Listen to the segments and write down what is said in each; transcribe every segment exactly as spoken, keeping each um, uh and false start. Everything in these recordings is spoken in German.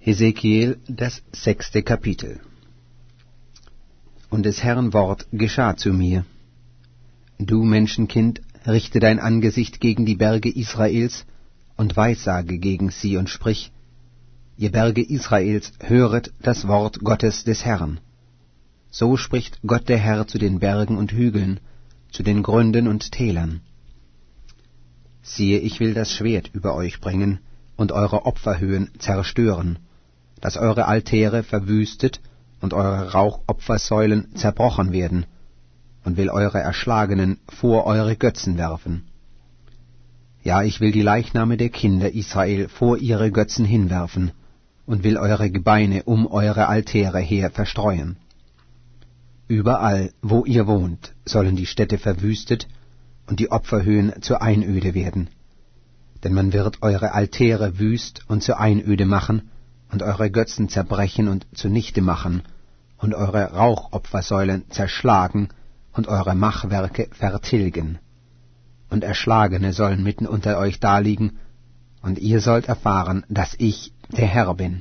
Hesekiel, das sechste Kapitel. Und des Herrn Wort geschah zu mir: Du Menschenkind, richte dein Angesicht gegen die Berge Israels und weissage gegen sie und sprich: Ihr Berge Israels, höret das Wort Gottes des Herrn. So spricht Gott der Herr zu den Bergen und Hügeln, zu den Gründen und Tälern: Siehe, ich will das Schwert über euch bringen und eure Opferhöhen zerstören, dass eure Altäre verwüstet und eure Rauchopfersäulen zerbrochen werden, und will eure Erschlagenen vor eure Götzen werfen. Ja, ich will die Leichname der Kinder Israel vor ihre Götzen hinwerfen, und will eure Gebeine um eure Altäre her verstreuen. Überall, wo ihr wohnt, sollen die Städte verwüstet und die Opferhöhen zur Einöde werden. Denn man wird eure Altäre wüst und zur Einöde machen, und eure Götzen zerbrechen und zunichte machen, und eure Rauchopfersäulen zerschlagen, und eure Machwerke vertilgen. Und Erschlagene sollen mitten unter euch daliegen, und ihr sollt erfahren, dass ich der Herr bin.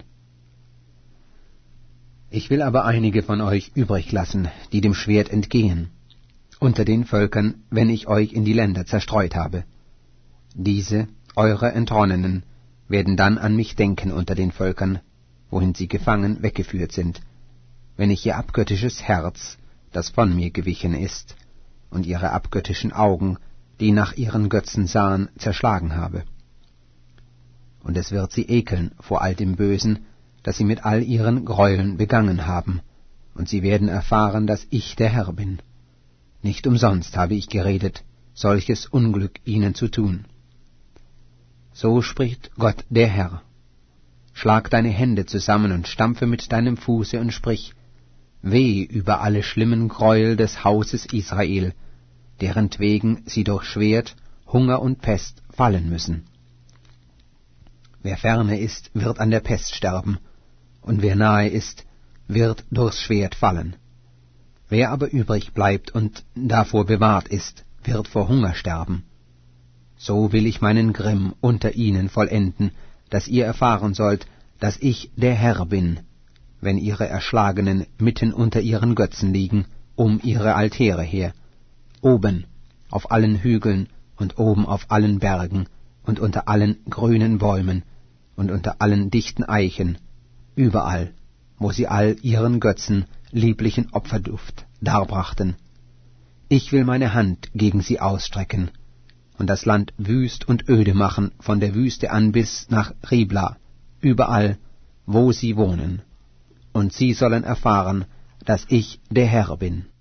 Ich will aber einige von euch übrig lassen, die dem Schwert entgehen, unter den Völkern, wenn ich euch in die Länder zerstreut habe. Diese, eure Entronnenen, werden dann an mich denken unter den Völkern, wohin sie gefangen weggeführt sind, wenn ich ihr abgöttisches Herz, das von mir gewichen ist, und ihre abgöttischen Augen, die nach ihren Götzen sahen, zerschlagen habe. Und es wird sie ekeln vor all dem Bösen, das sie mit all ihren Gräueln begangen haben, und sie werden erfahren, dass ich der Herr bin. Nicht umsonst habe ich geredet, solches Unglück ihnen zu tun. So spricht Gott der Herr: Schlag deine Hände zusammen und stampfe mit deinem Fuße und sprich: Weh über alle schlimmen Gräuel des Hauses Israel, derentwegen sie durch Schwert, Hunger und Pest fallen müssen. Wer ferne ist, wird an der Pest sterben, und wer nahe ist, wird durchs Schwert fallen. Wer aber übrig bleibt und davor bewahrt ist, wird vor Hunger sterben. So will ich meinen Grimm unter ihnen vollenden, dass ihr erfahren sollt, dass ich der Herr bin, wenn ihre Erschlagenen mitten unter ihren Götzen liegen, um ihre Altäre her, oben auf allen Hügeln und oben auf allen Bergen und unter allen grünen Bäumen und unter allen dichten Eichen, überall, wo sie all ihren Götzen lieblichen Opferduft darbrachten. Ich will meine Hand gegen sie ausstrecken und das Land wüst und öde machen, von der Wüste an bis nach Ribla, überall, wo sie wohnen. Und sie sollen erfahren, dass ich der Herr bin.